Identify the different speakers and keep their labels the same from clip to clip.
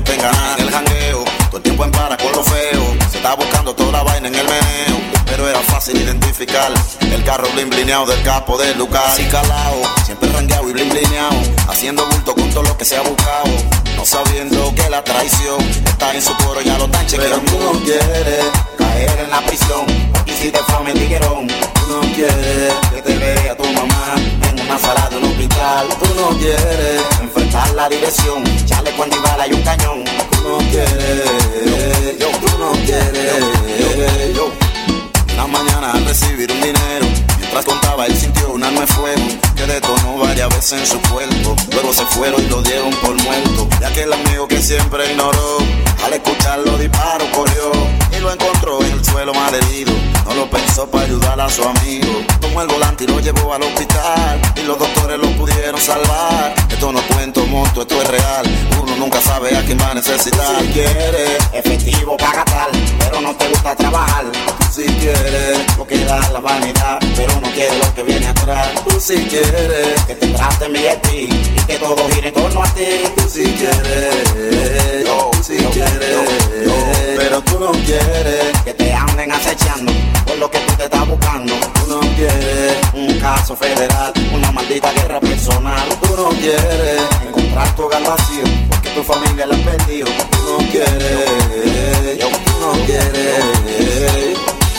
Speaker 1: tenga nada. En el jangueo, todo el tiempo en para con lo feo. Se está buscando toda la vaina en el meneo, pero era fácil identificar el carro blin blineado del capo del lugar. Así calao, siempre rangueado y blin blineado, haciendo bulto con todo lo que se ha buscado, no sabiendo que la traición está en su coro, ya lo están chequeando. Pero tú no quieres caer en la prisión, aquí si te fama el tiguerón. Tú no quieres que te vea tu mamá en una sala de un hospital. Tú no quieres enfrentar la dirección, chaleco antibala y un cañón. Tú no quieres, tú no quieres, yo. Una mañana al recibir un dinero, mientras contaba él sintió un arma de fuego que detonó varias veces en su cuerpo. Luego se fueron y lo dieron por muerto. Y aquel amigo que siempre ignoró, al escuchar los disparos corrió y lo encontró en el suelo malherido. No lo pensó para ayudar a su amigo, tomó el volante y lo llevó al hospital y los doctores lo pudieron salvar. Esto no cuento monto, esto es real, uno nunca sabe a quién va a necesitar. Si quieres efectivo para gastar, pero no te gusta trabajar. Si quieres lo que da la vanidad, pero no quieres lo que viene atrás. Tú si quieres que te traten bien a ti y que todo gire en torno a ti. Tú si quieres, si quieres, pero tú no quieres que te anden acechando por lo que tú te estás buscando. Tú no quieres un caso federal, una maldita guerra personal. Tú no quieres encontrar tu hogar vacío porque tu familia la han perdido. Tú no quieres, tú no quieres.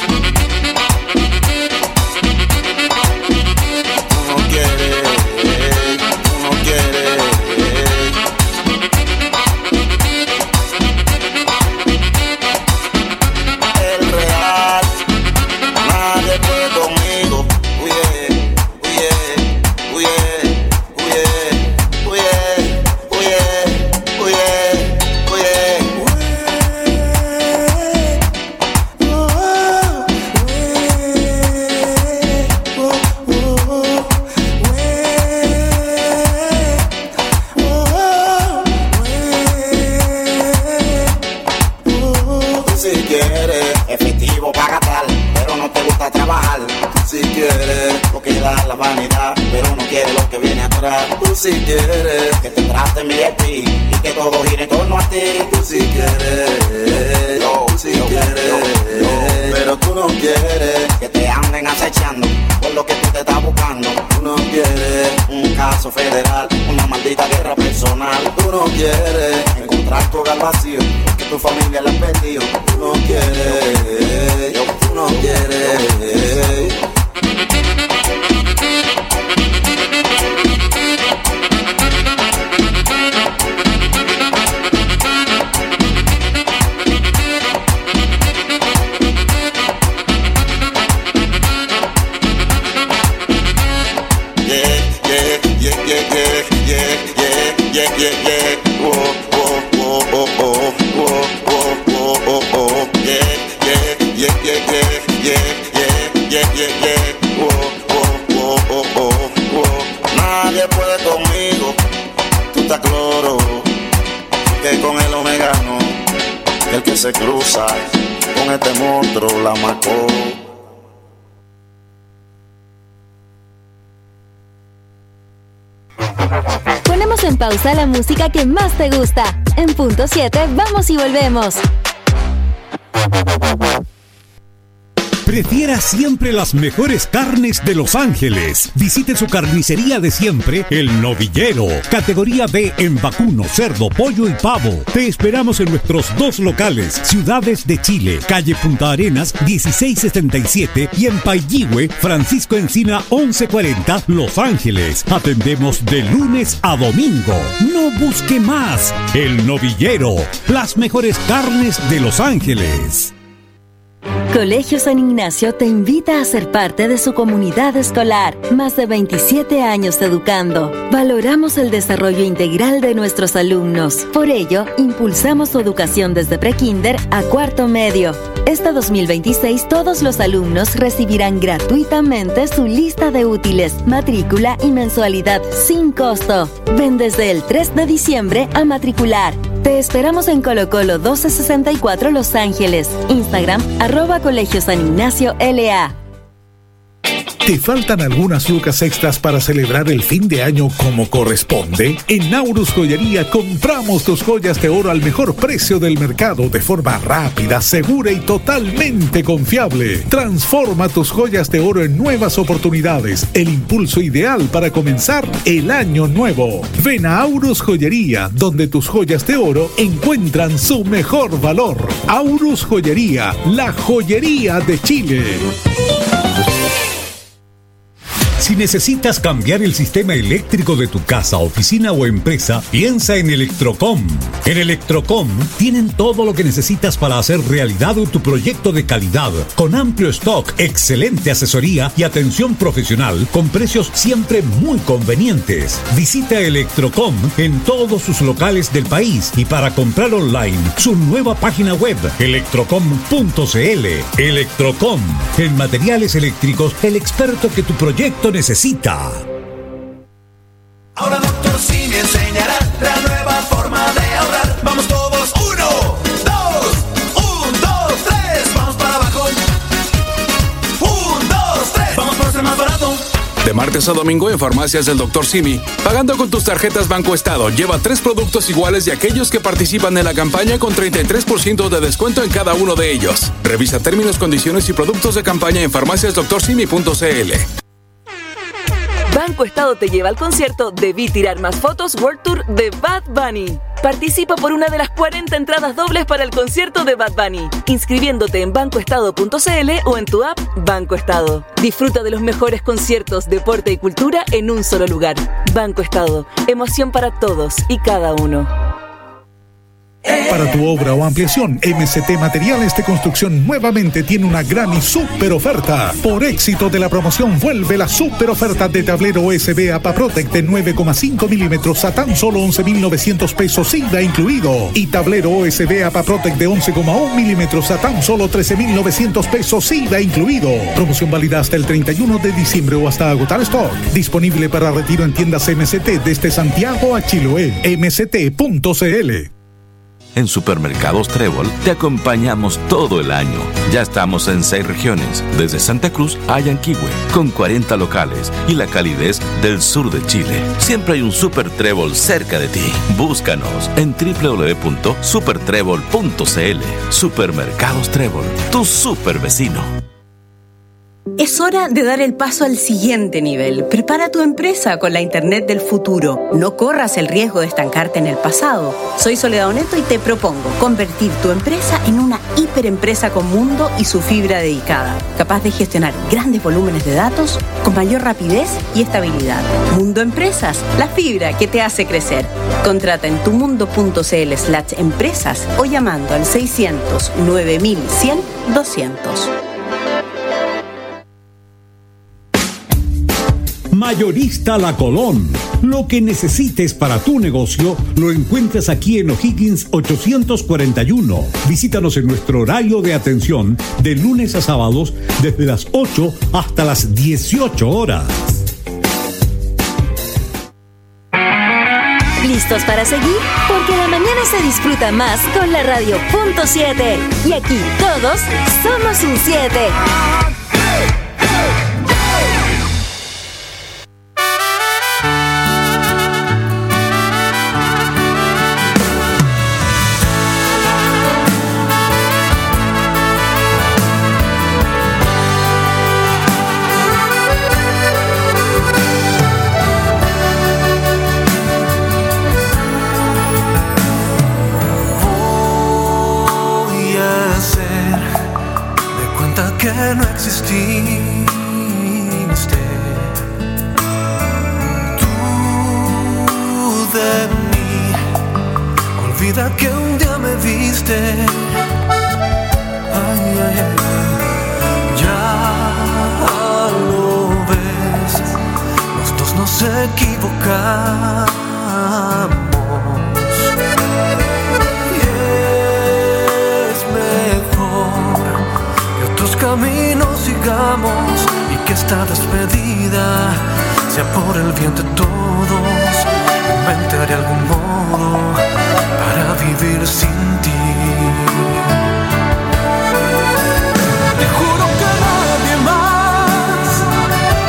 Speaker 1: Si quieres que te traten bien y que todo gire en torno a ti. Tú si quieres, si quieres, pero tú no quieres que te anden acechando por lo que tú te estás buscando. Tú no quieres un caso federal, una maldita guerra personal. Tú no quieres encontrar tu hogar vacío porque tu familia la han perdido. Tú no quieres, tú no quieres. Nadie puede conmigo, tú estás cloro, que con el omegano, el que se cruza con este monstruo la marcó.
Speaker 2: Ponemos en pausa la música que más te gusta. En punto 7, vamos y volvemos.
Speaker 3: Prefiera siempre las mejores carnes de Los Ángeles. Visite su carnicería de siempre, El Novillero. Categoría B en vacuno, cerdo, pollo y pavo. Te esperamos en nuestros 2 locales, Ciudades de Chile, calle Punta Arenas 1677 y en Pailligüe, Francisco Encina 1140, Los Ángeles. Atendemos de lunes a domingo. No busque más. El Novillero, las mejores carnes de Los Ángeles.
Speaker 2: Colegio San Ignacio te invita a ser parte de su comunidad escolar. Más de 27 años educando. Valoramos el desarrollo integral de nuestros alumnos. Por ello, impulsamos su educación desde prekinder a cuarto medio. Este 2026, todos los alumnos recibirán gratuitamente su lista de útiles, matrícula y mensualidad sin costo. Ven desde el 3 de diciembre a matricular. Te esperamos en Colo Colo 1264 Los Ángeles. Instagram, @Colegio San Ignacio LA.
Speaker 4: ¿Te faltan algunas lucas extras para celebrar el fin de año como corresponde? En Aurus Joyería compramos tus joyas de oro al mejor precio del mercado de forma rápida, segura y totalmente confiable. Transforma tus joyas de oro en nuevas oportunidades, el impulso ideal para comenzar el año nuevo. Ven a Aurus Joyería, donde tus joyas de oro encuentran su mejor valor. Aurus Joyería, la joyería de Chile.
Speaker 3: Si necesitas cambiar el sistema eléctrico de tu casa, oficina o empresa, piensa en Electrocom. En Electrocom tienen todo lo que necesitas para hacer realidad tu proyecto de calidad, con amplio stock, excelente asesoría y atención profesional, con precios siempre muy convenientes. Visita Electrocom en todos sus locales del país y para comprar online, su nueva página web, electrocom.cl. Electrocom, en materiales eléctricos, el experto que tu proyecto necesita.
Speaker 5: Ahora Dr. Simi enseñará la nueva forma de ahorrar. Vamos todos, 1, 2, 3, vamos para abajo. 1, 2, 3, vamos por ser más barato.
Speaker 6: De martes a domingo en farmacias del Dr. Simi, pagando con tus tarjetas Banco Estado, lleva 3 productos iguales de aquellos que participan en la campaña con 33% de descuento en cada uno de ellos. Revisa términos, condiciones y productos de campaña en farmaciasdoctorsimi.cl.
Speaker 7: Banco Estado te lleva al concierto Debí Tirar Más Fotos World Tour de Bad Bunny. Participa por una de las 40 entradas dobles para el concierto de Bad Bunny, inscribiéndote en bancoestado.cl o en tu app Banco Estado. Disfruta de los mejores conciertos, deporte y cultura en un solo lugar. Banco Estado, emoción para todos y cada uno.
Speaker 4: Para tu obra o ampliación, MST Materiales de Construcción nuevamente tiene una gran y súper oferta. Por éxito de la promoción, vuelve la súper oferta de tablero USB APAPROTEC de 9,5 milímetros a tan solo 11.900 pesos IVA incluido. Y tablero USB APAPROTEC de 11,1 milímetros a tan solo 13.900 pesos IVA incluido. Promoción válida hasta el 31 de diciembre o hasta agotar stock. Disponible para retiro en tiendas MST desde Santiago a Chiloé. mst.cl.
Speaker 8: En Supermercados Trébol te acompañamos todo el año. Ya estamos en 6 regiones, desde Santa Cruz a Yanquihue, con 40 locales y la calidez del sur de Chile. Siempre hay un Super Trébol cerca de ti. Búscanos en www.supertrébol.cl. Supermercados Trébol, tu super vecino.
Speaker 9: Es hora de dar el paso al siguiente nivel. Prepara tu empresa con la Internet del futuro. No corras el riesgo de estancarte en el pasado. Soy Soledad Oneto y te propongo convertir tu empresa en una hiperempresa con mundo y su fibra dedicada, capaz de gestionar grandes volúmenes de datos con mayor rapidez y estabilidad. Mundo Empresas, la fibra que te hace crecer. Contrata en tumundo.cl/empresas o llamando al 600 9100 200.
Speaker 3: Mayorista La Colón. Lo que necesites para tu negocio lo encuentras aquí en O'Higgins 841. Visítanos en nuestro horario de atención de lunes a sábados desde las 8 hasta las 18 horas.
Speaker 2: ¿Listos para seguir? Porque la mañana se disfruta más con la radio punto 7. Y aquí todos somos un 7.
Speaker 5: Que no exististe. Tú de mí, olvida que un día me viste. Ay, ay, ay. Ya lo ves, los dos nos equivocamos. Caminos sigamos y que esta despedida sea por el bien de todos. Inventaré algún modo para vivir sin ti. Te juro que nadie más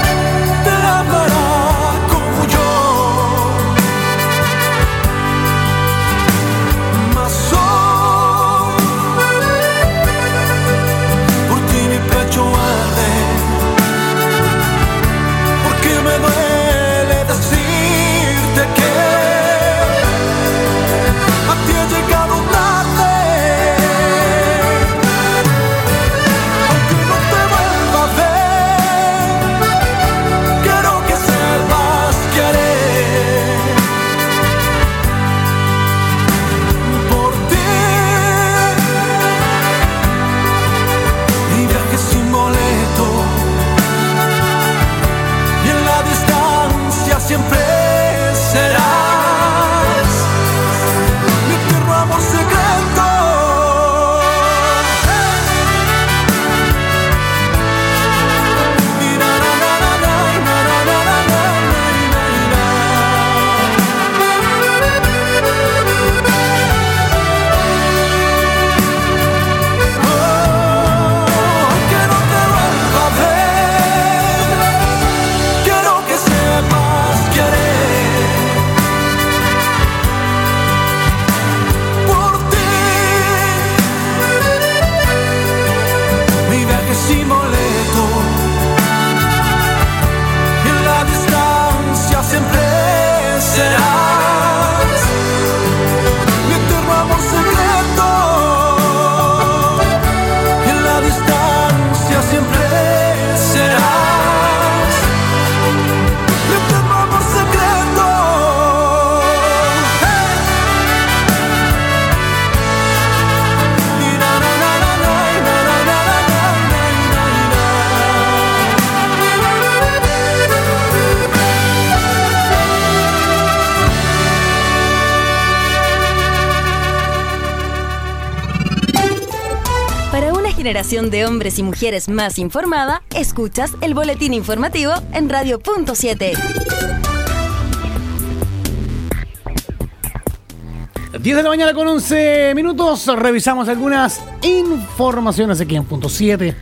Speaker 2: generación de hombres y mujeres más informada, escuchas el boletín informativo en Radio Punto 7.
Speaker 10: 10 de la mañana con 11 minutos. Revisamos algunas informaciones aquí en Punto 7.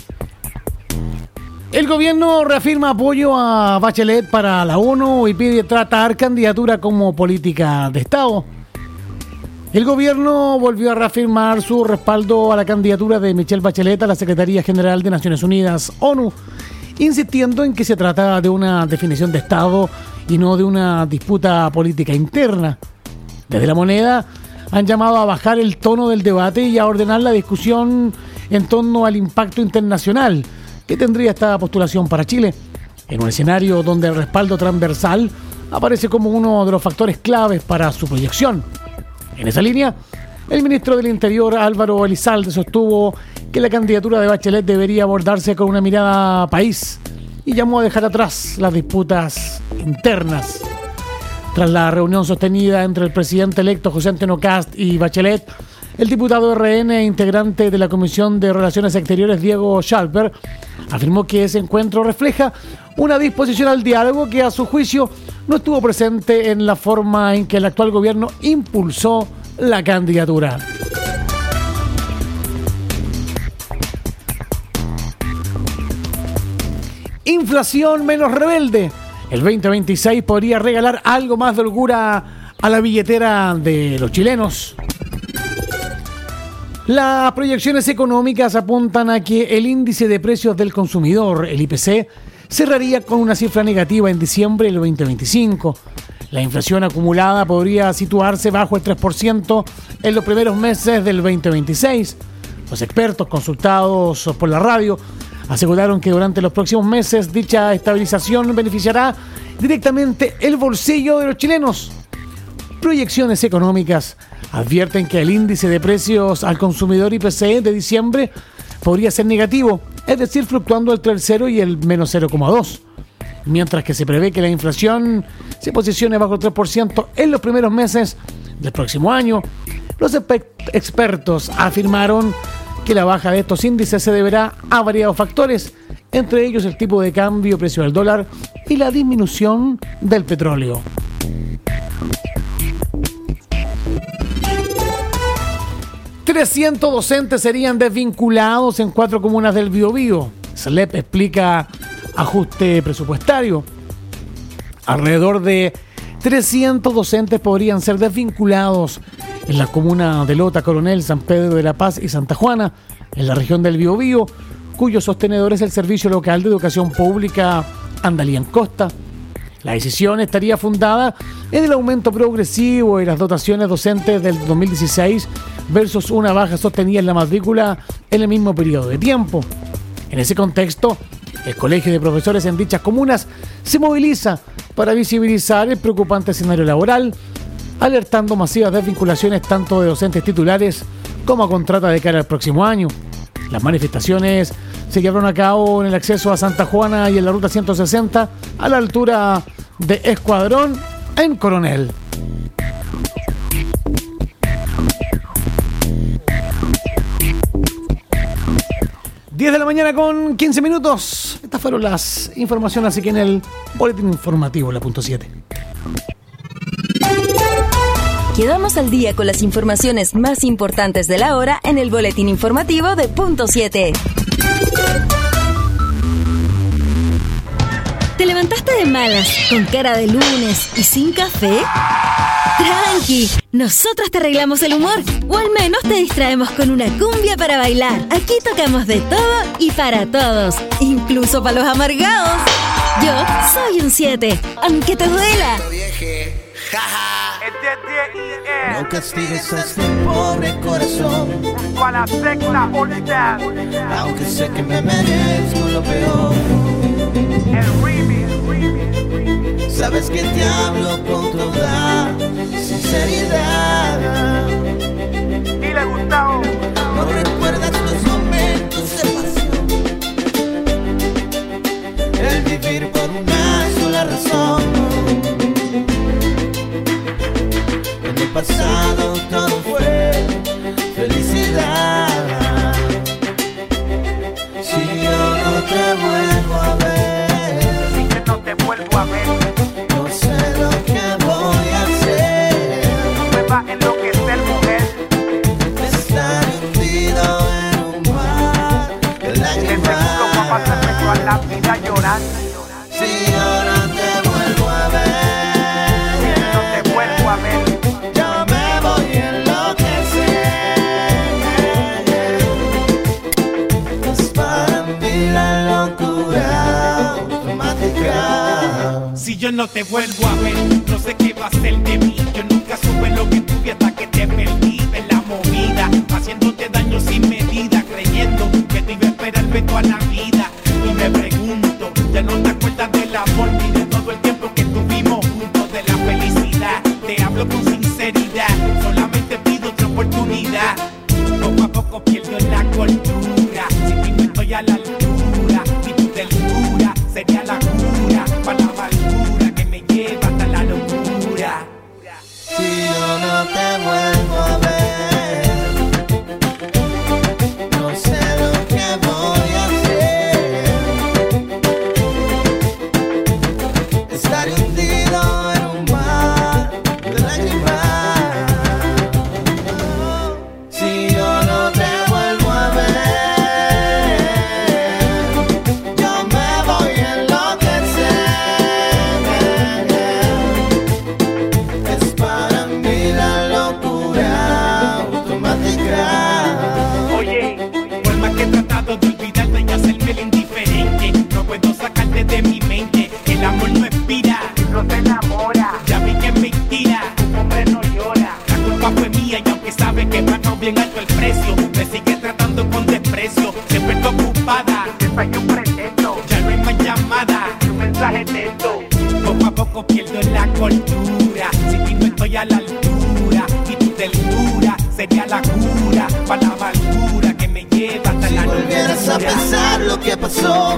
Speaker 10: El gobierno reafirma apoyo a Bachelet para la ONU y pide tratar candidatura como política de Estado. El gobierno volvió a reafirmar su respaldo a la candidatura de Michelle Bachelet a la Secretaría General de Naciones Unidas, ONU, insistiendo en que se trata de una definición de Estado y no de una disputa política interna. Desde La Moneda han llamado a bajar el tono del debate y a ordenar la discusión en torno al impacto internacional que tendría esta postulación para Chile, en un escenario donde el respaldo transversal aparece como uno de los factores claves para su proyección. En esa línea, el ministro del Interior, Álvaro Elizalde, sostuvo que la candidatura de Bachelet debería abordarse con una mirada país y llamó a dejar atrás las disputas internas. Tras la reunión sostenida entre el presidente electo José Antonio Kast y Bachelet, el diputado RN e integrante de la Comisión de Relaciones Exteriores, Diego Schalper, afirmó que ese encuentro refleja una disposición al diálogo que, a su juicio, no estuvo presente en la forma en que el actual gobierno impulsó la candidatura. Inflación menos rebelde. El 2026 podría regalar algo más de holgura a la billetera de los chilenos. Las proyecciones económicas apuntan a que el índice de precios del consumidor, el IPC, cerraría con una cifra negativa en diciembre del 2025. La inflación acumulada podría situarse bajo el 3% en los primeros meses del 2026. Los expertos consultados por la radio aseguraron que durante los próximos meses dicha estabilización beneficiará directamente el bolsillo de los chilenos. Proyecciones económicas advierten que el índice de precios al consumidor IPC de diciembre podría ser negativo, es decir, fluctuando entre el 0 y el menos 0,2, mientras que se prevé que la inflación se posicione bajo el 3% en los primeros meses del próximo año. Los expertos afirmaron que la baja de estos índices se deberá a variados factores, entre ellos el tipo de cambio, precio del dólar y la disminución del petróleo. ...300 docentes serían desvinculados en 4 comunas del Biobío. SLEP explica ajuste presupuestario. Alrededor de 300 docentes podrían ser desvinculados en la comuna de Lota, Coronel, San Pedro de la Paz y Santa Juana, en la región del Biobío, cuyo sostenedor es el Servicio Local de Educación Pública Andalía en Costa. La decisión estaría fundada en el aumento progresivo de las dotaciones docentes del 2016 versus una baja sostenida en la matrícula en el mismo periodo de tiempo. En ese contexto, el Colegio de Profesores en dichas comunas se moviliza para visibilizar el preocupante escenario laboral, alertando masivas desvinculaciones tanto de docentes titulares como a contrata de cara al próximo año. Las manifestaciones se llevaron a cabo en el acceso a Santa Juana y en la ruta 160 a la altura de Escuadrón en Coronel. ...10 de la mañana con 15 minutos. Estas fueron las informaciones aquí en el boletín informativo, la Punto 7.
Speaker 2: Quedamos al día con las informaciones más importantes de la hora en el boletín informativo de Punto 7. ¿Te levantaste de malas, con cara de lunes y sin café? Tranqui, nosotros te arreglamos el humor, o al menos te distraemos con una cumbia para bailar. Aquí tocamos de todo y para todos, incluso para los amargados. Yo soy un 7, aunque te duela.
Speaker 11: No castigues a este pobre corazón, aunque sé que me merezco lo peor. Sabes que te hablo con toda sinceridad. Dile, Gustavo. No recuerdas los momentos de pasión, el vivir por una sola razón. En el pasado todo fue felicidad.
Speaker 12: yo no te vuelvo a ver, no sé qué va a ser de mí. Yo nunca supe lo que tuve hasta que te perdí en la movida, haciéndote daño sin medida, creyendo que te iba a esperarme toda la vida. Y me pregunto, ya no te acuerdas del amor ni de todo el tiempo que tuvimos juntos, de la felicidad. Te hablo con sinceridad, solamente pido otra oportunidad. Poco a poco pierdo la cordura, si ti no estoy a la altura, y tu ternura sería la cura para la amargura que me lleva hasta la locura.
Speaker 13: Si yo no te vuelvo a ver, no sé lo que voy a hacer. Estar hundido en un mar de lágrimas. Si yo no te vuelvo a ver, yo me voy a enloquecer. Es para mí la locura automática.
Speaker 12: Oye, por más que he tratado de olvidarte y hacerme el indiferente, no puedo sacarte de mi mente. El amor no expira, no te enamora. Ya vi que es mentira, un hombre no llora. La culpa fue mía y aunque sabe que pagó bien alto el precio, me sigue tratando con desprecio. Siempre estoy ocupada, desayuno un pretexto. Ya no hay más llamada, un mensaje texto. Poco a poco pierdo la cordura, si ti no estoy a la altura, y tu ternura sería la cura para la amargura que me lleva hasta
Speaker 13: Si
Speaker 12: la
Speaker 13: volvieras a pensar lo que pasó,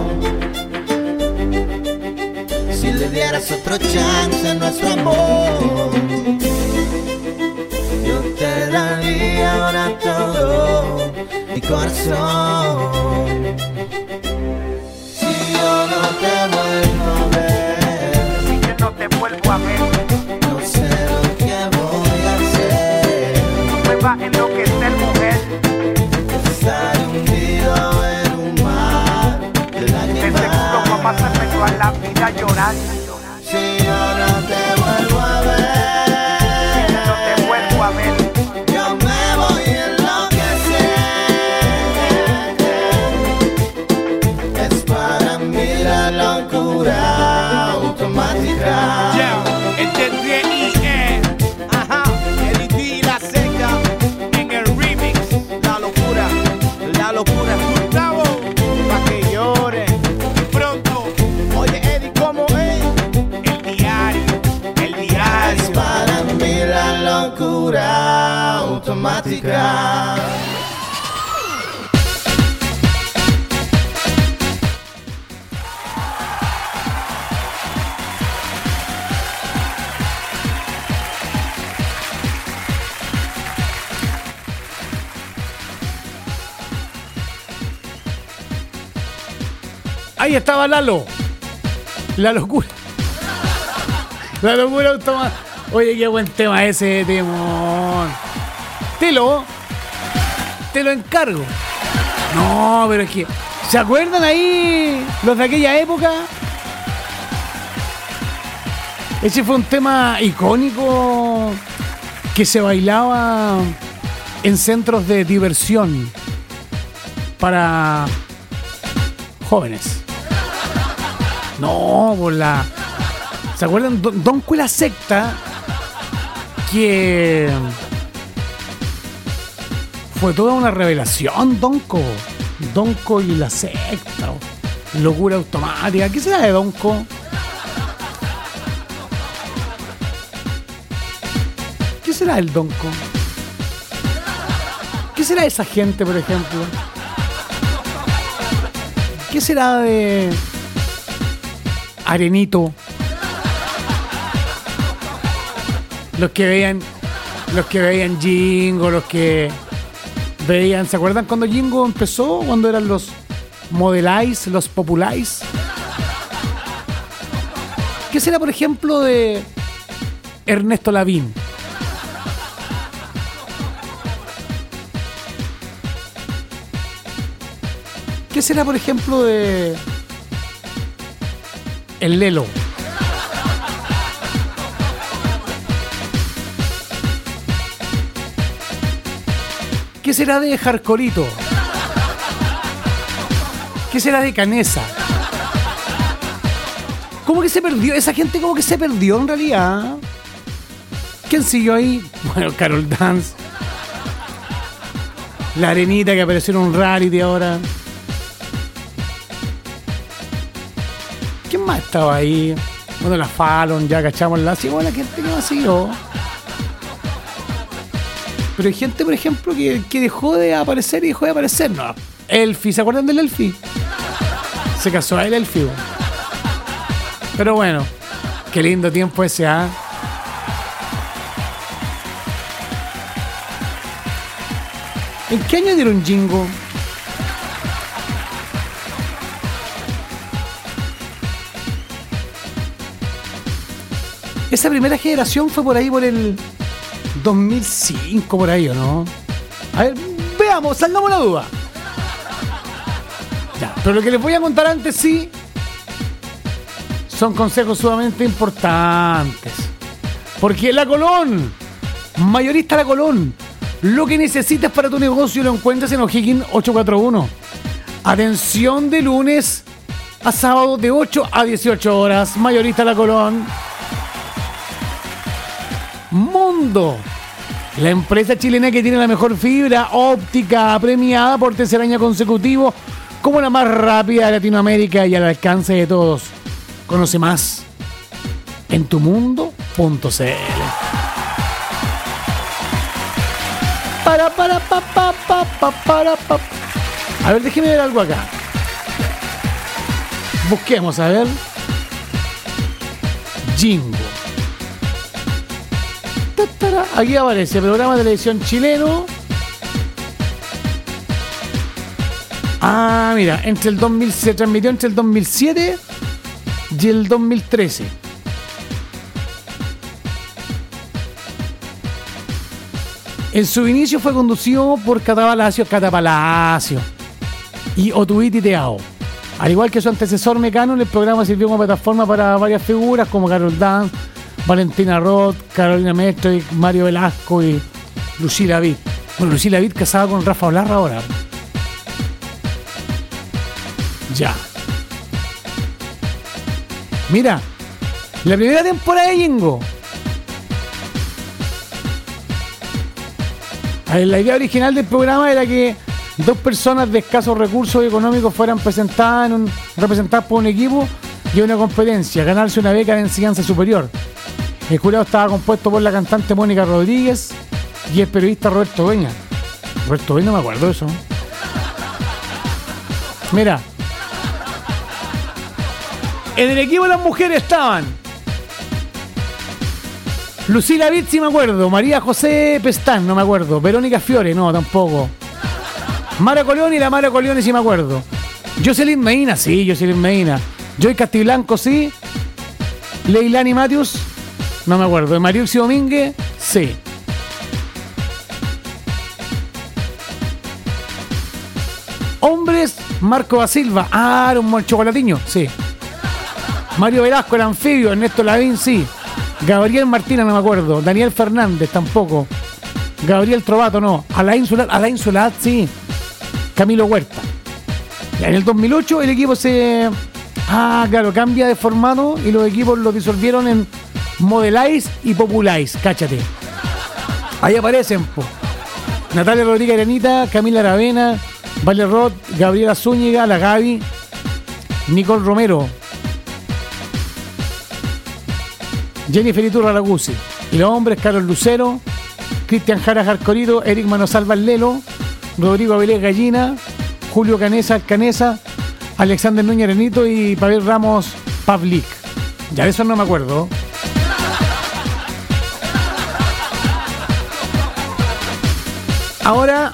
Speaker 13: si le dieras otro chance a nuestro amor, yo te daría ahora todo mi corazón. Si yo no te vuelvo a ver,
Speaker 12: si yo no te vuelvo a ver,
Speaker 13: no sé lo que voy a hacer.
Speaker 12: me va a enloquecer, mujer.
Speaker 13: Estar hundido en un mar de
Speaker 12: De
Speaker 13: lágrimas.
Speaker 12: seguro mamá se me toda la vida llorando.
Speaker 13: Si yo no te vuelvo a ver,
Speaker 12: Si yo no te vuelvo a ver,
Speaker 13: yo me voy a enloquecer. Es para mí la locura automática.
Speaker 12: yeah, este es D.I.E. Ajá, el D la seca en el remix. La locura, Gustavo, pa' que llore pronto. Oye, Eddie, ¿cómo es? El diario.
Speaker 13: Es para mí la locura automática.
Speaker 10: Ahí estaba Lalo. La locura. La locura automática. Oye, qué buen tema ese, temón. Te lo encargo. No, pero es que, ¿se acuerdan ahí los de aquella época? Ese fue un tema icónico que se bailaba en centros de diversión para jóvenes. No, por la... ¿Se acuerdan? Donco y la secta, que fue toda una revelación, Donco y la secta, locura automática. ¿Qué será de Donco? ¿Qué será el Donco? ¿Qué será de esa gente, por ejemplo? ¿Qué será de Arenito? Los que veían Jingo, los que veían, ¿se acuerdan cuando Jingo empezó? Cuando eran los Modelize, los Populize. ¿Qué será, por ejemplo, de Ernesto Lavín? ¿Qué será, por ejemplo, de el Lelo? ¿Qué será de Jarcorito? ¿Qué será de Canesa? Como que se perdió, esa gente como que se perdió en realidad. ¿Quién siguió ahí? Bueno, Carol Dance. La Arenita que apareció en un reality ahora. ¿Quién más estaba ahí? Bueno, la Fallon, ya cachamos la... Sí, bueno, la gente que más siguió. Pero hay gente, por ejemplo, que dejó de aparecer y dejó de aparecer. No, Elfi, ¿se acuerdan del Elfi? Se casó a el Elfi. Pero bueno, qué lindo tiempo ese, ¿ah? ¿En qué año dieron Jingo? Esa primera generación fue por ahí, por el 2005, por ahí, ¿o no? A ver, veamos, salgamos la duda. Ya, pero lo que les voy a contar antes, sí, son consejos sumamente importantes. Porque La Colón, mayorista La Colón, lo que necesitas para tu negocio lo encuentras en O'Higgins 841. Atención de lunes a sábado de 8 a 18 horas. Mayorista La Colón. Mundo, la empresa chilena que tiene la mejor fibra óptica, premiada por tercer año consecutivo como la más rápida de Latinoamérica y al alcance de todos. Conoce más en tumundo.cl. A ver, déjeme ver algo acá. Busquemos, a ver. Jingo. Aquí aparece programa de televisión chileno. Ah, mira, se transmitió entre el 2007 y el 2013. En su inicio fue conducido por Cata Palacio y Otuiti Teao. Al igual que su antecesor Mecano, el programa sirvió como plataforma para varias figuras como Carol Dance, Valentina Roth, Carolina Mestre, Mario Velasco y Lucila Vid. Bueno, Lucila Vid casada con Rafa Olarra ahora. Ya. Mira, la primera temporada de Jingo. La idea original del programa era que dos personas de escasos recursos económicos fueran representadas por un equipo y una competencia, ganarse una beca de enseñanza superior. El jurado estaba compuesto por la cantante Mónica Rodríguez y el periodista Roberto Dueña. Roberto Dueña, no me acuerdo de eso. Mira, en el equipo las mujeres estaban Lucila Vid, sí me acuerdo. María José Pestán, no me acuerdo. Verónica Fiore, no, tampoco. Mara Colioni, la Mara Colioni, sí me acuerdo. Jocelyn Medina, sí, Jocelyn Medina. Joy Castiblanco, sí. Leilani Matius, no me acuerdo. Mariuxi Domínguez, sí. Hombres, Marco da Silva. Ah, era un chocolatiño, sí. Mario Velasco, el anfibio. Ernesto Lavín, sí. Gabriel Martínez, no me acuerdo. Daniel Fernández, tampoco. Gabriel Trovato, no. Alain Solat, sí. Camilo Huerta. Ya, en el 2008 el equipo cambia de formato y los equipos los disolvieron en Modelize y Populize. Cáchate. Ahí aparecen, po. Natalia Rodríguez Arenita, Camila Aravena, Vale Roth, Gabriela Zúñiga, la Gaby, Nicole Romero, Jennifer Iturra Laguzzi. Y los hombres, Carlos Lucero, Cristian Jara Jarcorito, Eric Manosalva Lelo, Rodrigo Avilés Gallina, Julio Canesa Canesa, Alexander Núñez Arenito y Pavel Ramos Pavlik. Ya de eso no me acuerdo. Ahora,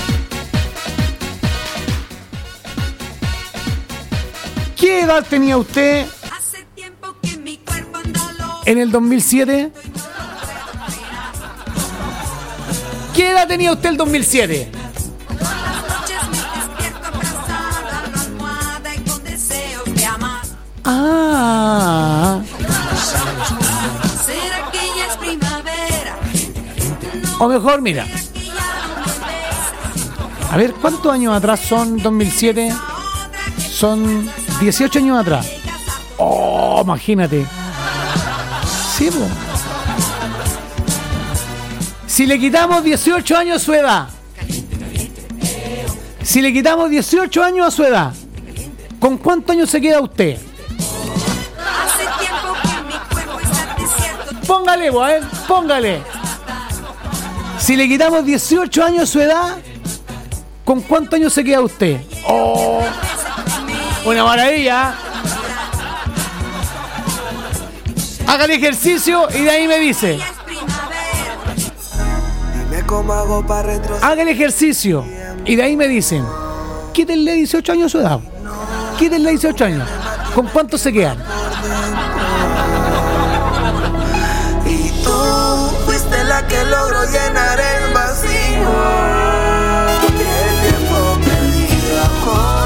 Speaker 10: ¿qué edad tenía usted en el 2007? ¿Qué edad tenía usted el 2007? Ah. O mejor, mira. A ver, ¿cuántos años atrás son 2007? Son 18 años atrás. Oh, Oh, imagínate. Sí, po. Si le quitamos 18 años a su edad. Si le quitamos 18 años a su edad, ¿con cuántos años se queda usted? Póngale, a ver, póngale. Si le quitamos 18 años a su edad, ¿con cuántos años se queda usted? Oh, una maravilla. Haga el ejercicio y de ahí me dice. Haga el ejercicio y de ahí me dicen. Quítenle 18 años a su edad. Quítenle 18 años. ¿Con cuántos se quedan?
Speaker 13: Y tú fuiste la que logró llenar el vacío. El tiempo perdido, amor.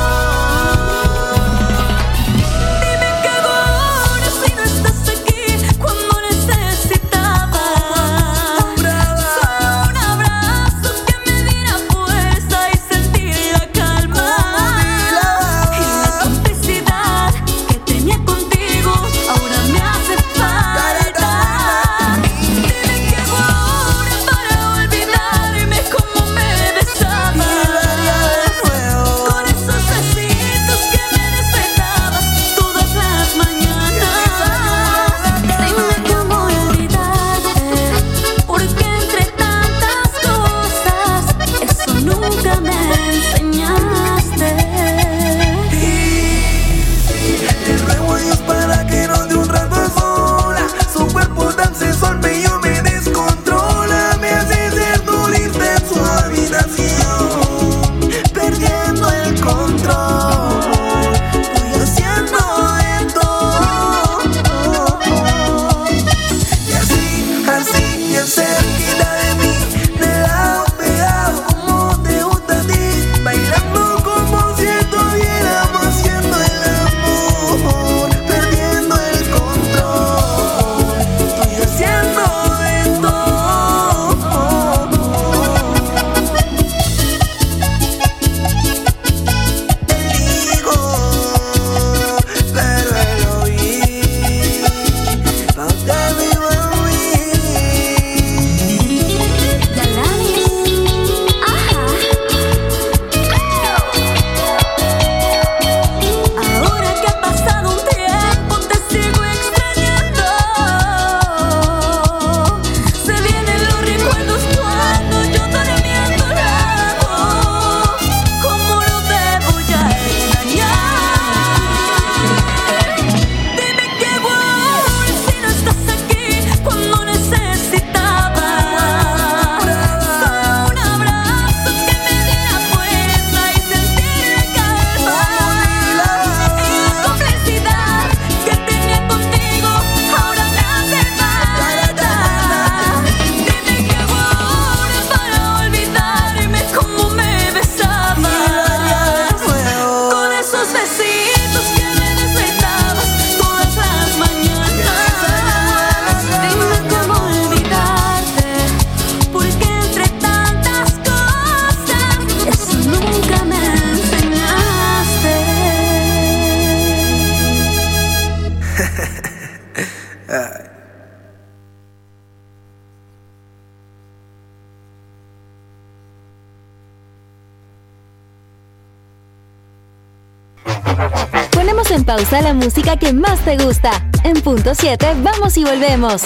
Speaker 2: Ponemos en pausa la música que más te gusta. En punto 7, vamos y volvemos.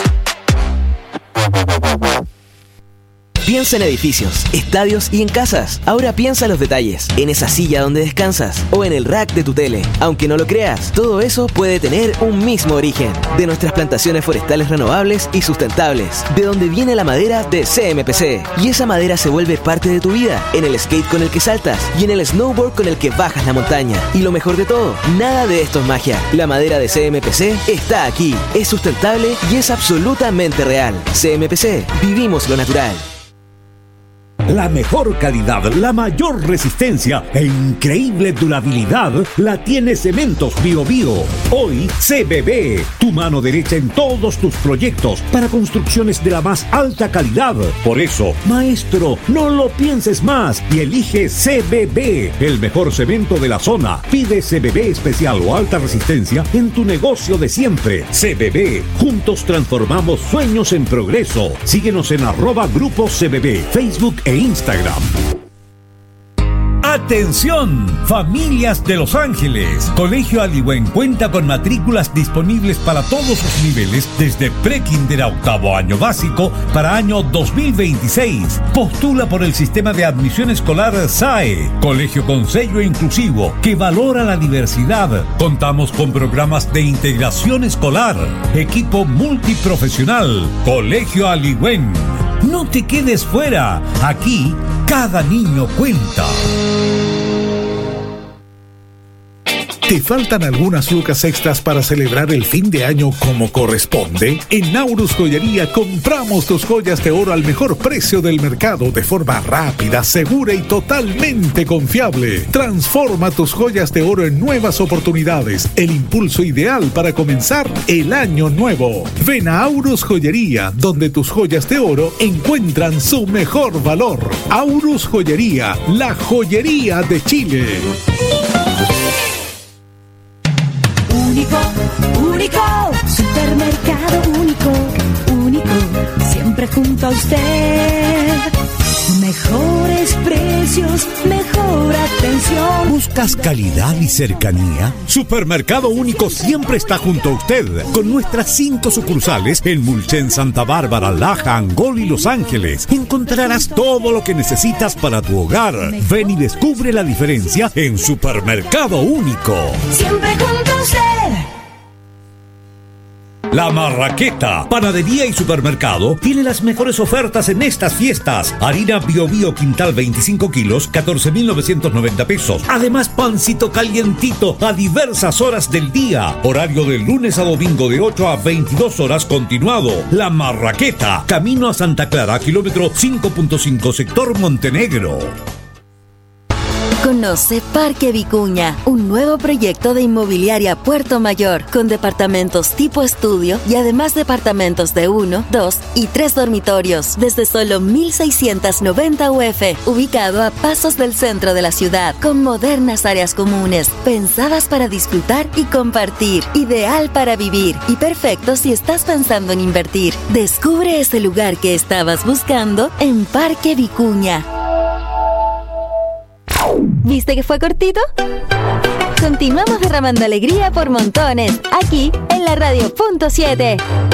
Speaker 14: Piensa en edificios, estadios y en casas. Ahora piensa en los detalles, en esa silla donde descansas o en el rack de tu tele. Aunque no lo creas, todo eso puede tener un mismo origen. De nuestras plantaciones forestales renovables y sustentables. De donde viene la madera de CMPC. Y esa madera se vuelve parte de tu vida. En el skate con el que saltas y en el snowboard con el que bajas la montaña. Y lo mejor de todo, nada de esto es magia. La madera de CMPC está aquí. Es sustentable y es absolutamente real. CMPC, vivimos lo natural.
Speaker 3: La mejor calidad, la mayor resistencia e increíble durabilidad la tiene Cementos Bio Bio. Hoy CBB, tu mano derecha en todos tus proyectos para construcciones de la más alta calidad. Por eso, maestro, no lo pienses más y elige CBB, el mejor cemento de la zona. Pide CBB especial o alta resistencia en tu negocio de siempre. CBB, juntos transformamos sueños en progreso. Síguenos en @Grupo CBB, Facebook e Instagram.
Speaker 15: ¡Atención! Familias de Los Ángeles. Colegio Aliwen cuenta con matrículas disponibles para todos sus niveles desde prekinder a octavo año básico para año 2026. Postula por el sistema de admisión escolar SAE. Colegio con sello inclusivo que valora la diversidad. Contamos con programas de integración escolar. Equipo multiprofesional. Colegio Aliwen. No te quedes fuera. Aquí, cada niño cuenta.
Speaker 4: ¿Te faltan algunas lucas extras para celebrar el fin de año como corresponde? En Naurus Joyería compramos tus joyas de oro al mejor precio del mercado de forma rápida, segura y totalmente confiable. Transforma tus joyas de oro en nuevas oportunidades, el impulso ideal para comenzar el año nuevo. Ven a Aurus Joyería, donde tus joyas de oro encuentran su mejor valor. Aurus Joyería, la joyería de Chile.
Speaker 16: Único, supermercado único, siempre junto a usted. Mejores precios, mejor atención.
Speaker 3: ¿Buscas calidad y cercanía? Supermercado Único siempre está junto a usted, con nuestras 5 sucursales en Mulchen, Santa Bárbara, Laja, Angol y Los Ángeles. Encontrarás todo lo que necesitas para tu hogar. Ven y descubre la diferencia en Supermercado Único.
Speaker 16: Siempre junto a usted.
Speaker 3: La Marraqueta, panadería y supermercado, tiene las mejores ofertas en estas fiestas. Harina Bio Bio Quintal 25 kilos, 14,990 pesos. Además, pancito calientito a diversas horas del día. Horario de lunes a domingo de 8 a 22 horas continuado. La Marraqueta, camino a Santa Clara, kilómetro 5.5, sector Montenegro.
Speaker 2: Conoce Parque Vicuña, un nuevo proyecto de inmobiliaria Puerto Mayor, con departamentos tipo estudio y además departamentos de 1, 2 y 3 dormitorios, desde solo 1,690 UF, ubicado a pasos del centro de la ciudad, con modernas áreas comunes, pensadas para disfrutar y compartir, ideal para vivir y perfecto si estás pensando en invertir. Descubre ese lugar que estabas buscando en Parque Vicuña. ¿Viste que fue cortito? Continuamos derramando alegría por montones, aquí en la Radio.7.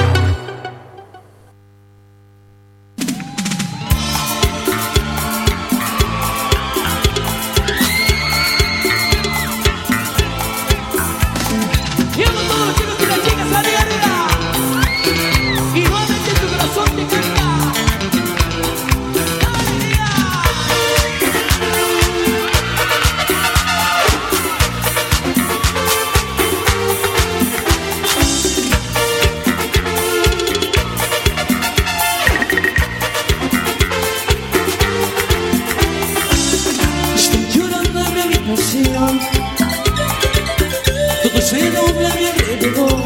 Speaker 17: Todo se dobla a mi alrededor.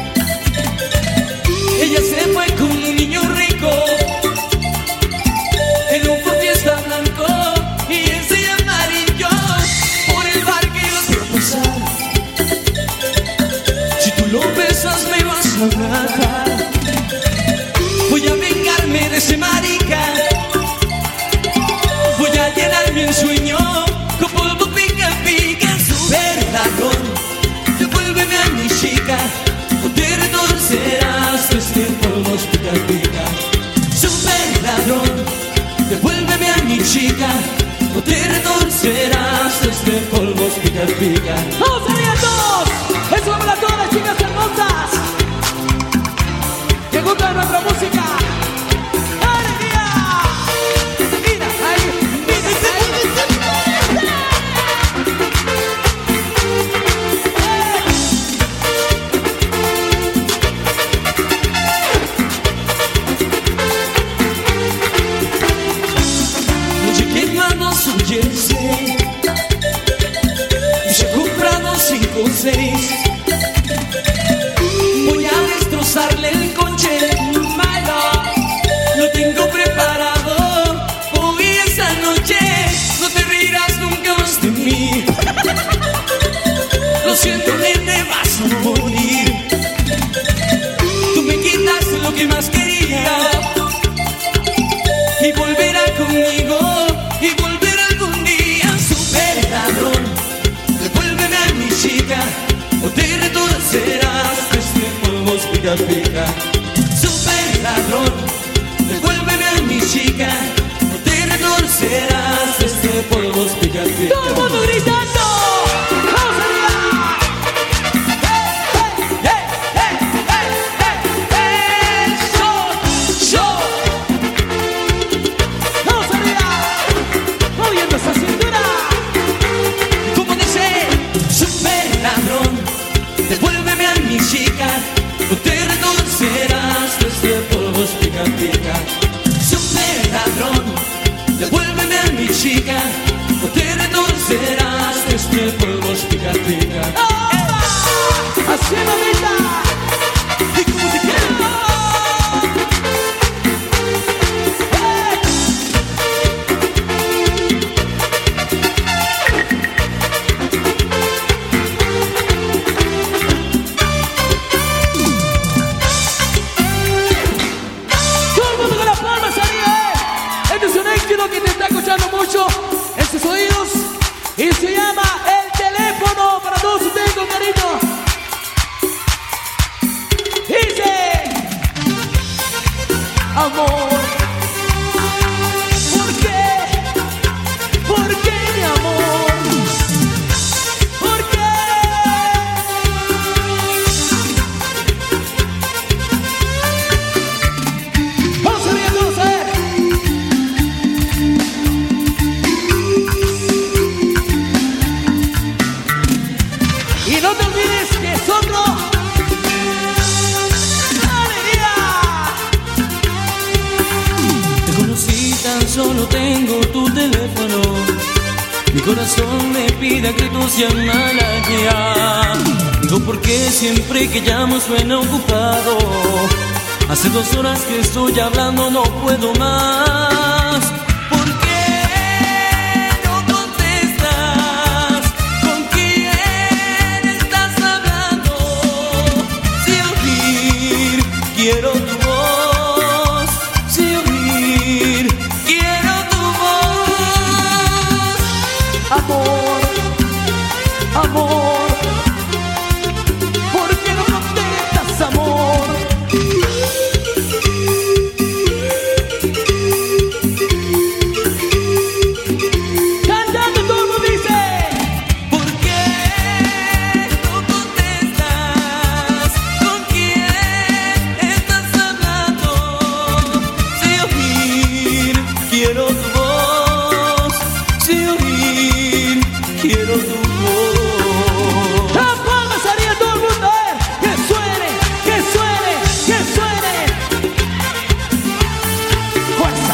Speaker 17: Ella se fue con un niño rico en un Ford Fiesta blanco y él se llama amarillo. Por el parque los veo pasar. Si tú lo besas me vas a matar. Voy a vengarme de ese marica. Voy a llenar mi ensueño con polvo pica pica. Super ladrón, devuélveme a mi chica, o te retorcerás este polvo pica pica. Super ladrón, devuélveme a mi chica, o te retorcerás este polvo pica pica. ¡Vamos allá todos! ¡Eso para todas las chicas hermosas que gustan nuestra música! firmado su jersey, ya he comprado 5 o 6. Voy a destrozarle el coche, my love. Lo tengo preparado, hoy esa noche no te reirás nunca más de mí. Lo siento, nene, vas a morir. Tú me quitaste lo que más quería y volverá conmigo, y volverá algún día. Super ladrón, devuélveme a mi chica, o te retorcerás este polvo pica pica. Super ladrón, devuélveme a mi chica, o te retorcerás este polvo pica pica. ¡Todo el mundo gritando! ¡Vamos arriba! Esa cintura, como dice, super ladrón, devuélveme a mi chica, no te retorcerás este polvo pica pica. Super ladrón, devuélveme a mi chica, no te retorcerás este polvo pica pica. Así mamita, y como te quiero. Que te está escuchando mucho en sus oídos y se llama El Teléfono, para todos ustedes con cariño. Dice: amor, ¿por qué? ¿Por qué, mi amor? ¿Por qué? Vamos a ver, vamos a ver. Y no te olvides que es otro. ¡Alegría! Te conocí, tan solo tengo tu teléfono. Mi corazón me pide a gritos llamarla ya. Digo, ¿por qué siempre que llamo suena ocupado? Hace 2 horas que estoy hablando, no puedo más. Quiero tu voz, sí oír, quiero tu voz. Amor, amor, ¿por qué no contestas, amor? Cantando todo el mundo dice: ¿por qué no contestas? ¿Con quién? Quiero tu voz, sí oír, quiero tu voz. ¡Las palmas arriba todo el mundo! ¡Que suene, que suene, que suene! ¡Fuerza!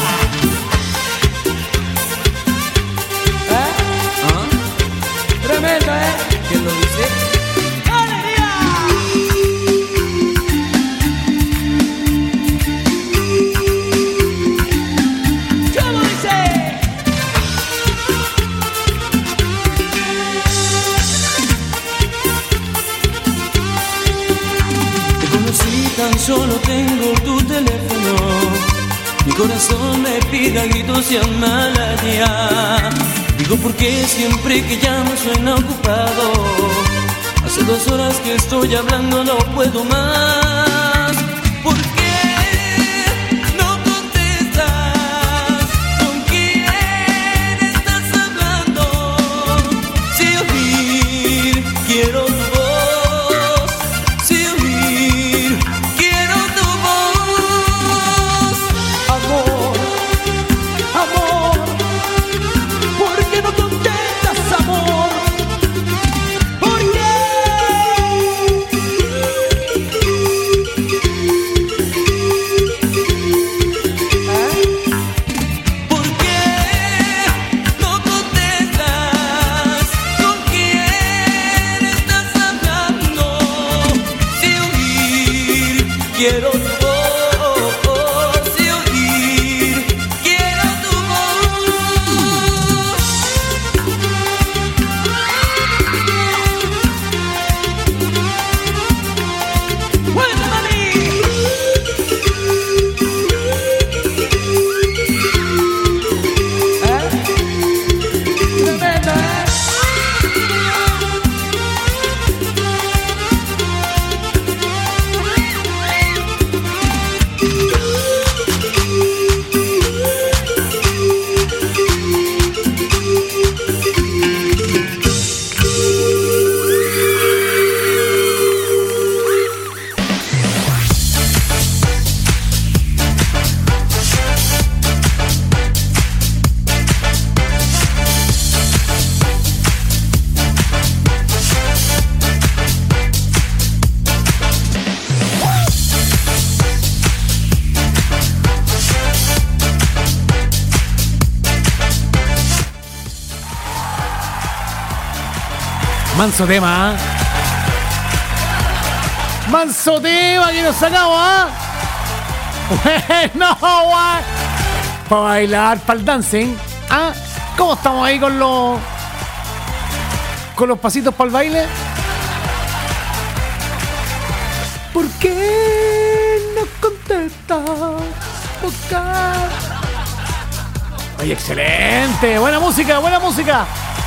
Speaker 17: Tremendo, ¿quién lo dice? Tan solo tengo tu teléfono, mi corazón me pide a gritos llamarla ya. Digo, ¿por qué siempre que llamo suena ocupado? Hace 2 horas que estoy hablando, no puedo más. ¿Por qué no contestas? ¿Con quién estás hablando? Sí oír, quiero tu voz, sí oír. Amor, amor, ¿por qué no contestas, amor? ¿Por qué?
Speaker 10: Manso tema, ¿eh? Manso tema que nos sacamos, ¿ah? Bueno, guay. Para bailar, para el dancing. ¿Ah? ¿Cómo estamos ahí con los pasitos para el baile? ¿Por qué no contestas? Oye, excelente. Buena música, buena música.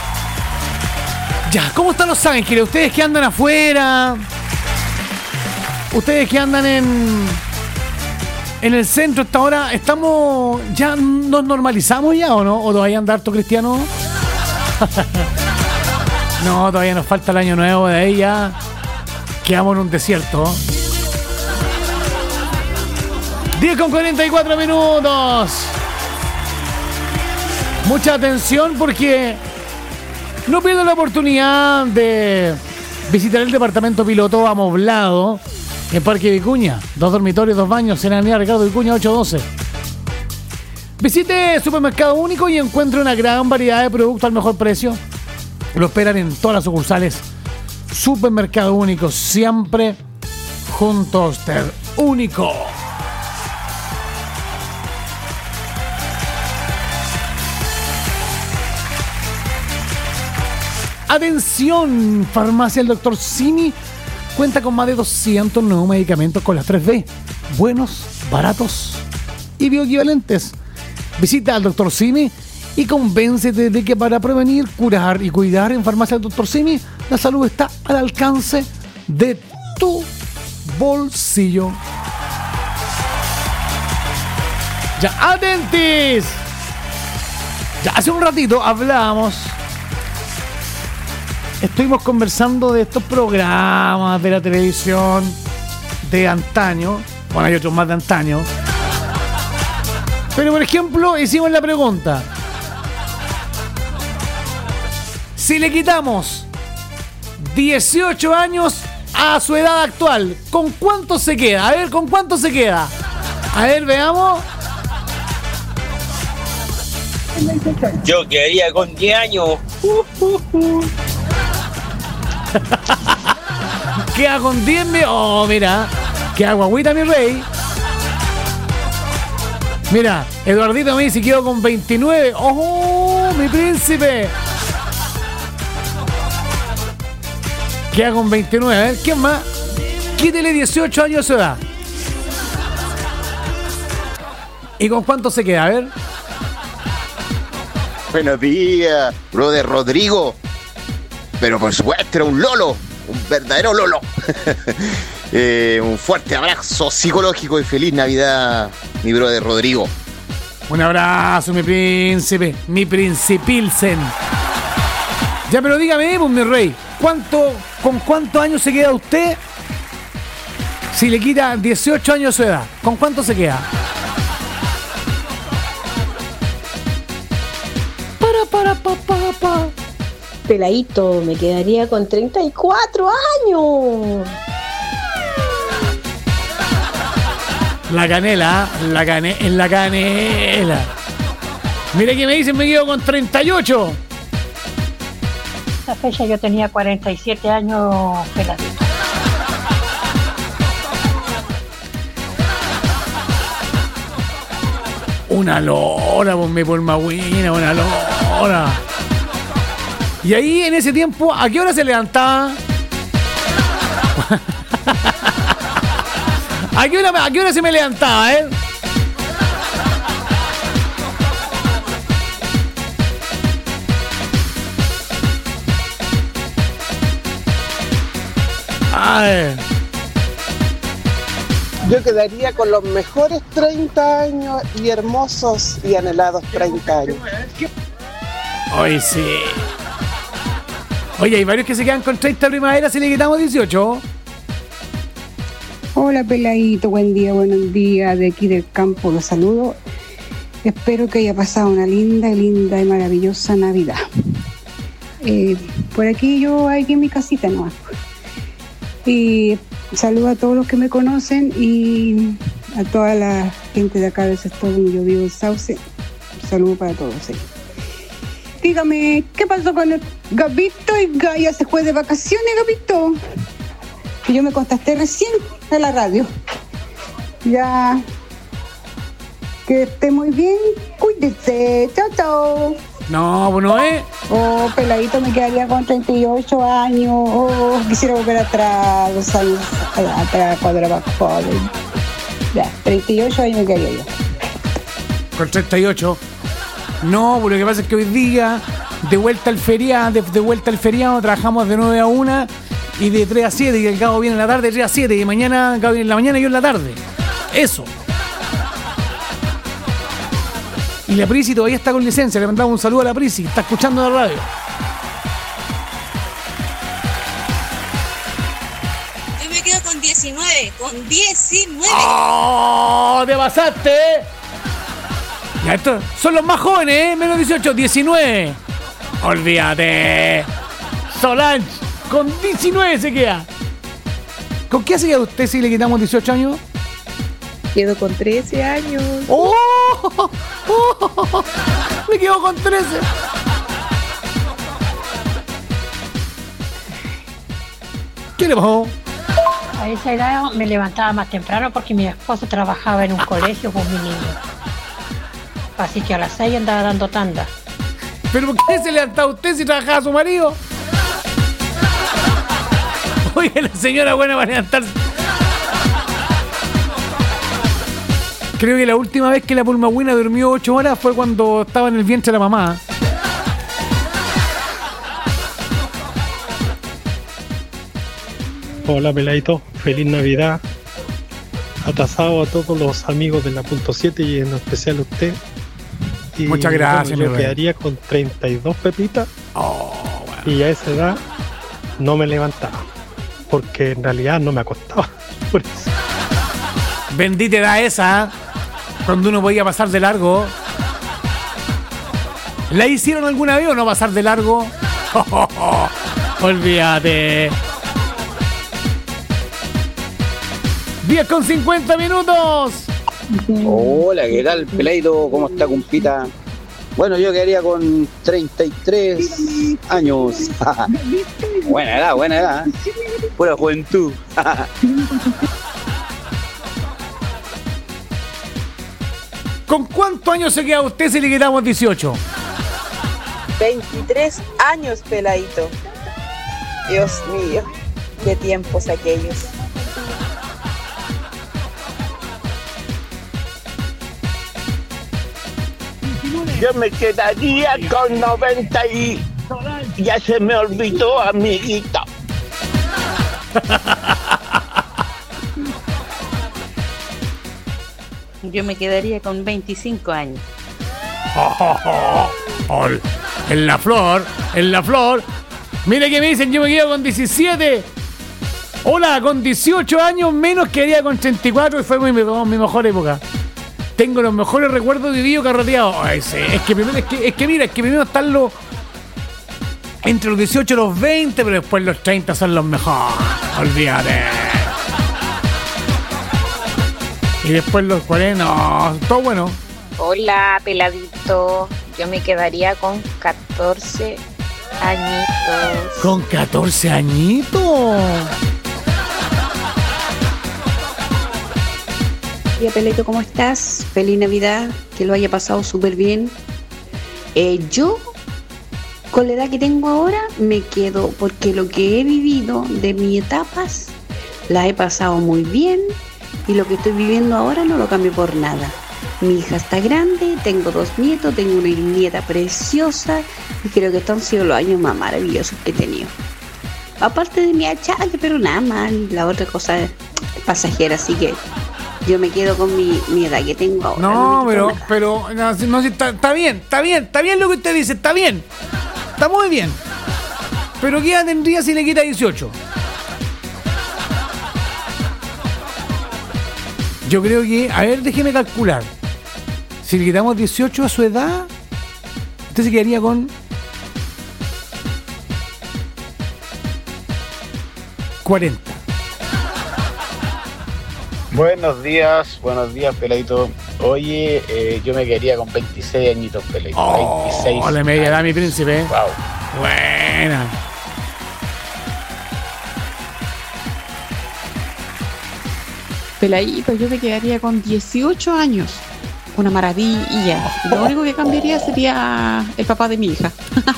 Speaker 10: Ya, ¿cómo están Los Ángeles? Ustedes que andan afuera, ustedes que andan en el centro hasta ahora, ¿estamos ya nos normalizamos ya o no? ¿O todavía anda harto cristiano? No, todavía nos falta el año nuevo, de ahí ya quedamos en un desierto. 10:44. Mucha atención porque no pierdo la oportunidad de visitar el departamento piloto amoblado en Parque Vicuña. 2 dormitorios, 2 baños en Avenida Ricardo Vicuña 812. Visite Supermercado Único y encuentre una gran variedad de productos al mejor precio. Lo esperan en todas las sucursales. Supermercado Único, siempre junto a usted. Único. Atención, Farmacia El Dr. Simi cuenta con más de 200 nuevos medicamentos con las 3B. Buenos, baratos y bioequivalentes. Visita al Dr. Simi y convéncete de que para prevenir, curar y cuidar en Farmacia El Dr. Simi, la salud está al alcance de tu bolsillo. Ya, atentis. Ya hace un ratito estuvimos conversando de estos programas de la televisión de antaño. Bueno, hay otros más de antaño. Pero, por ejemplo, hicimos la pregunta: si le quitamos 18 años a su edad actual, ¿con cuánto se queda? A ver, ¿con cuánto se queda? A ver, veamos.
Speaker 18: Yo quedaría con 10 años.
Speaker 10: Queda con 10. Oh, mira. Queda guaguita, mi rey. Mira, Eduardito me dice: quedo con 29. ¡Oh, mi príncipe! Queda con 29. A ver, ¿quién más? Quítele 18 años de su edad. ¿Y con cuánto se queda? A ver.
Speaker 19: Buenos días, brother Rodrigo. Pero por supuesto era un lolo, un verdadero lolo. Un fuerte abrazo psicológico y feliz Navidad, mi brother Rodrigo.
Speaker 10: Un abrazo, mi príncipe, mi principilsen. Ya, pero dígame, pues, mi rey, ¿con cuántos años se queda usted si le quita 18 años de su edad? ¿Con cuánto se queda?
Speaker 20: Peladito, me quedaría con 34 años.
Speaker 10: La canela. Mire que me dicen, me quedo con 38.
Speaker 21: Esa fecha yo tenía 47 años, peladito.
Speaker 10: Una lora, ponme por magüina, una lora. Y ahí, en ese tiempo, ¿a qué hora se levantaba? ¿A qué hora se me levantaba, eh? A ver.
Speaker 22: Yo quedaría con los mejores 30 años y hermosos y anhelados 30 años.
Speaker 10: Hoy sí. Oye, hay varios que se quedan con 30 primavera si le quitamos 18.
Speaker 23: Hola, peladito, buen día, buenos días. De aquí del campo los saludo. Espero que haya pasado una linda y maravillosa Navidad. Por aquí en mi casita nomás. Y saludo a todos los que me conocen y a toda la gente de acá del sector donde yo vivo, en Sauce. Un saludo para todos. dígame, ¿qué pasó con el Gabito? Y Gaia se fue de vacaciones, Gabito. Y yo me contacté recién en la radio. Ya. Que esté muy bien. Cuídese. Chao, chao.
Speaker 10: No, bueno,
Speaker 23: Oh, peladito, me quedaría con 38 años. Oh, quisiera volver atrás, 2 años atrás, cuando era más joven. Ya, 38 años me quedaría yo.
Speaker 10: Con 38. No, porque lo que pasa es que hoy día, de vuelta al feriado, trabajamos de 9 a 1 y de 3 a 7, y el cabo viene en la tarde, de 3 a 7, y mañana, el cabo viene en la mañana y yo en la tarde. Eso. Y la Prisi todavía está con licencia. Le mandamos un saludo a la Prisi, está escuchando la radio.
Speaker 1: Yo me quedo con 19. Con 19.
Speaker 10: ¡Oh! ¡Te pasaste! Ya, estos son los más jóvenes, ¿eh? Menos 18, 19. Olvídate. Solange, con 19 se queda. ¿Con qué se queda usted si le quitamos 18 años?
Speaker 6: Quedo con 13 años.
Speaker 10: ¡Oh! ¡Oh! Me quedo con 13. ¿Qué le pasó?
Speaker 21: A esa edad me levantaba más temprano porque mi esposo trabajaba en un colegio con mi niño. Así que a las 6 andaba dando tanda.
Speaker 10: ¿Pero por qué se levantaba usted si trabajaba su marido? Oye, la señora buena para levantarse. Creo que la última vez que la pulmagüina durmió 8 horas fue cuando estaba en el vientre de la mamá.
Speaker 7: Hola, peladito. Feliz Navidad. Atrasado a todos los amigos de la punto 7 y en especial a usted. Y
Speaker 10: muchas gracias,
Speaker 7: bueno, yo quedaría con 32 pepitas.
Speaker 10: Bueno.
Speaker 7: Y a esa edad no me levantaba. Porque en realidad no me acostaba. Por eso.
Speaker 10: Bendita edad esa, cuando uno podía pasar de largo. ¿La hicieron alguna vez o no pasar de largo? Olvídate. 10:50.
Speaker 24: Hola, ¿qué tal, peladito? ¿Cómo está, compita? Bueno, yo quedaría con 33 años. Buena edad. Pura juventud.
Speaker 10: ¿Con cuántos años se queda usted si le quitamos 18?
Speaker 6: 23 años, peladito. Dios mío, qué tiempos aquellos.
Speaker 25: Yo me quedaría con 90 y ya se me olvidó, amiguito.
Speaker 6: Yo me quedaría con 25 años.
Speaker 10: En la flor. Mire que me dicen, yo me quedo con 17. Hola, con 18 años menos quedaría con 34 y fue mi mejor época. Tengo los mejores recuerdos vividos carreteados. Ay, sí. Es que primero están los entre los 18 y los 20, pero después los 30 son los mejores. Olvídate. Y después los 40, no, todo bueno.
Speaker 6: Hola, peladito. Yo me quedaría con 14 añitos.
Speaker 10: ¿Con 14 añitos?
Speaker 26: Hola, Peladito, ¿cómo estás? Feliz Navidad, que lo haya pasado súper bien. Yo, con la edad que tengo ahora, me quedo porque lo que he vivido de mis etapas, las he pasado muy bien. Y lo que estoy viviendo ahora no lo cambio por nada. Mi hija está grande, tengo 2 nietos, tengo una nieta preciosa y creo que estos han sido los años más maravillosos que he tenido. Aparte de mi achaque, pero nada más, la otra cosa es pasajera, así que yo me quedo con mi edad que tengo ahora.
Speaker 10: No, pero no, está bien lo que usted dice, está bien. Está muy bien. Pero ¿qué edad tendría si le quita 18? Yo creo que, a ver, déjeme calcular. Si le quitamos 18 a su edad, usted se quedaría con 40.
Speaker 27: Buenos días, peladito.
Speaker 25: Oye, yo me quedaría con 26 añitos, Peleito.
Speaker 10: Oh,
Speaker 25: 26.
Speaker 10: la media edad, mi príncipe.
Speaker 25: Wow.
Speaker 10: Buena.
Speaker 5: Peladito, yo me quedaría con 18 años. Una maravilla. Lo único que cambiaría sería el papá de mi hija.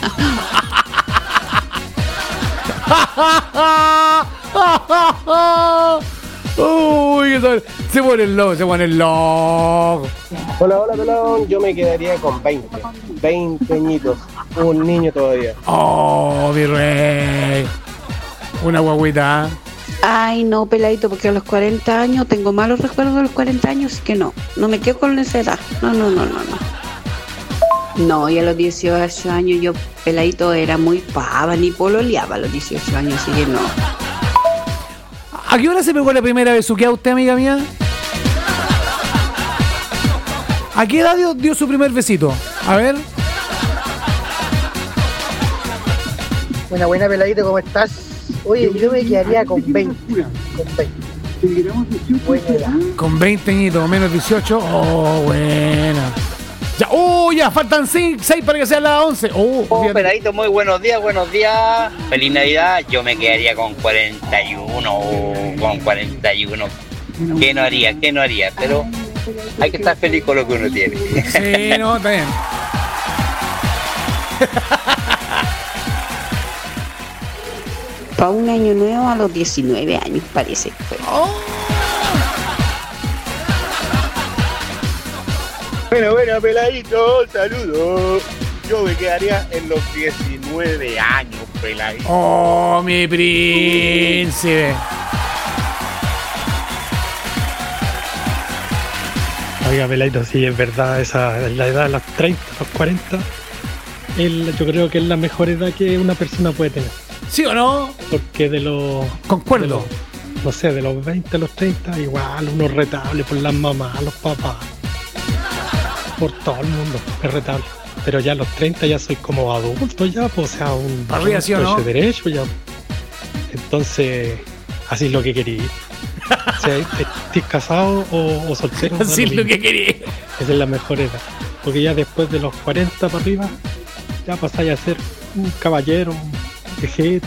Speaker 10: Uy, se pone loco, se pone loco.
Speaker 8: Hola, pelón. Yo me quedaría con 20 añitos. Un niño todavía.
Speaker 10: Oh, mi rey. Una guaguita.
Speaker 26: Ay, no, Peladito, porque a los 40 años tengo malos recuerdos de los 40 años, que no me quedo con esa edad. No. No, y a los 18 años yo, Peladito, era muy pava, ni pololeaba a los 18 años, así que no.
Speaker 10: ¿A qué hora se pegó la primera besuqueada usted, amiga mía? ¿A qué edad dio su primer besito? A ver.
Speaker 9: Buena, Peladito, ¿cómo estás? Oye, yo me quedaría con 20. Buena edad.
Speaker 10: Con 20 añitos, menos 18. Oh, buena. Ya, faltan 6 para que sean las 11.
Speaker 18: Peladito, muy buenos días. Feliz Navidad. Yo me quedaría con 41. Con 41. ¿Qué no haría? Pero hay que estar feliz con lo que uno tiene.
Speaker 10: Sí, no, está bien.
Speaker 26: Para un año nuevo a los 19 años, parece que fue.
Speaker 25: Bueno, Peladito, saludos. Yo me quedaría en los 19 años, Peladito.
Speaker 10: Oh, mi príncipe.
Speaker 7: Oiga, Peladito, sí, es verdad, la edad de los 30, los 40, yo creo que es la mejor edad que una persona puede tener.
Speaker 10: ¿Sí o no?
Speaker 7: Porque de los...
Speaker 10: Concuerdo.
Speaker 7: De los 20 a los 30, igual, uno es retable por las mamás, los papás. Por todo el mundo, es retable. Pero ya a los 30 ya soy como adulto ya, pues, o sea, un
Speaker 10: arriba, ¿sí o no?
Speaker 7: derecho ya. Entonces, así es lo que quería. O sea, estés casado o soltero.
Speaker 10: Así es lo que quería.
Speaker 7: Esa es la mejor edad. Porque ya después de los 40 para arriba, ya pasáis a ser un caballero, un viejito.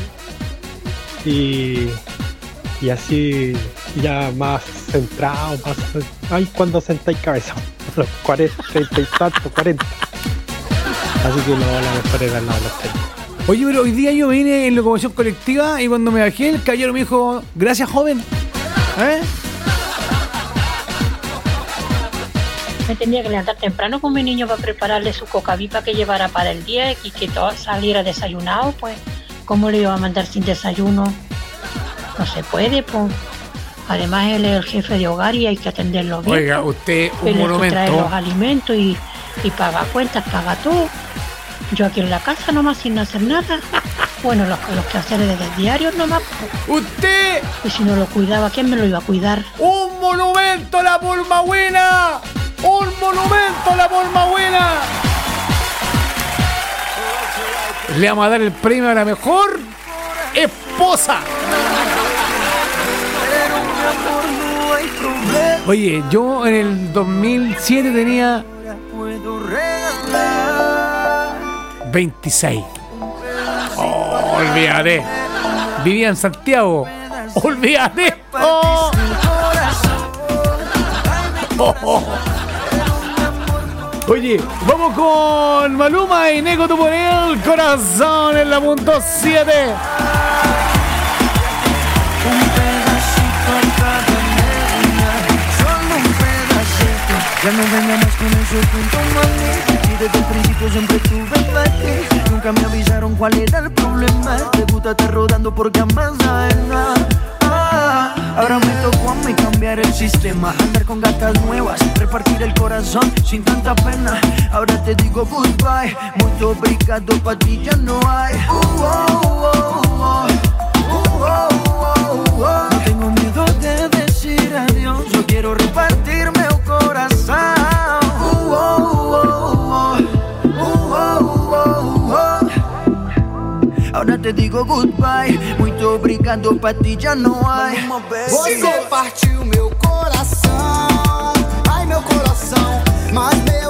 Speaker 7: Y así ya más centrado, más... Ay, cuando sentáis cabeza. Los 40, 30 y tanto, 40. Así que no, la mejor edad no los tengo.
Speaker 10: Oye, pero hoy día yo vine en locomoción colectiva y cuando me bajé el caballero me dijo, gracias, joven.
Speaker 21: Me tenía que levantar temprano con mi niño para prepararle su cocaví para que llevara para el día y que todo saliera desayunado, pues. ¿Cómo le iba a mandar sin desayuno? No se puede, pues. Además, él es el jefe de hogar y hay que atenderlo bien.
Speaker 10: Oiga, usted, un
Speaker 21: él
Speaker 10: monumento.
Speaker 21: Él trae los alimentos y paga cuentas, paga todo. Yo aquí en la casa nomás sin hacer nada. Bueno, los quehaceres desde el diario nomás.
Speaker 10: ¡Usted!
Speaker 21: Y si no lo cuidaba, ¿quién me lo iba a cuidar?
Speaker 10: ¡Un monumento a la Polmagüena! ¡Un monumento a la Polmagüena! Le vamos a dar el premio a la mejor esposa. Oye, yo en el 2007 tenía 26. Oh, olvídate. Vivía en Santiago. Olvídate. Oh. Oye, vamos con Maluma y Neko Tu Por El Corazón en la punto 7.
Speaker 11: Ya no vengamos con esos puntos mami. Si desde el principio siempre tuve para ti. Nunca me avisaron cuál era el problema. Debútate rodando por camas ajenas. Ahora me tocó a mí cambiar el sistema. Andar con gatas nuevas, repartir el corazón sin tanta pena. Ahora te digo goodbye. Muy obrigado, pa' ti ya no hay. No tengo miedo de decir adiós. Yo quiero repartirme el corazón. Ahora te digo goodbye. Muito obrigado, pra ti já não há.
Speaker 12: Você partiu meu coração. Ai, meu coração.
Speaker 11: más me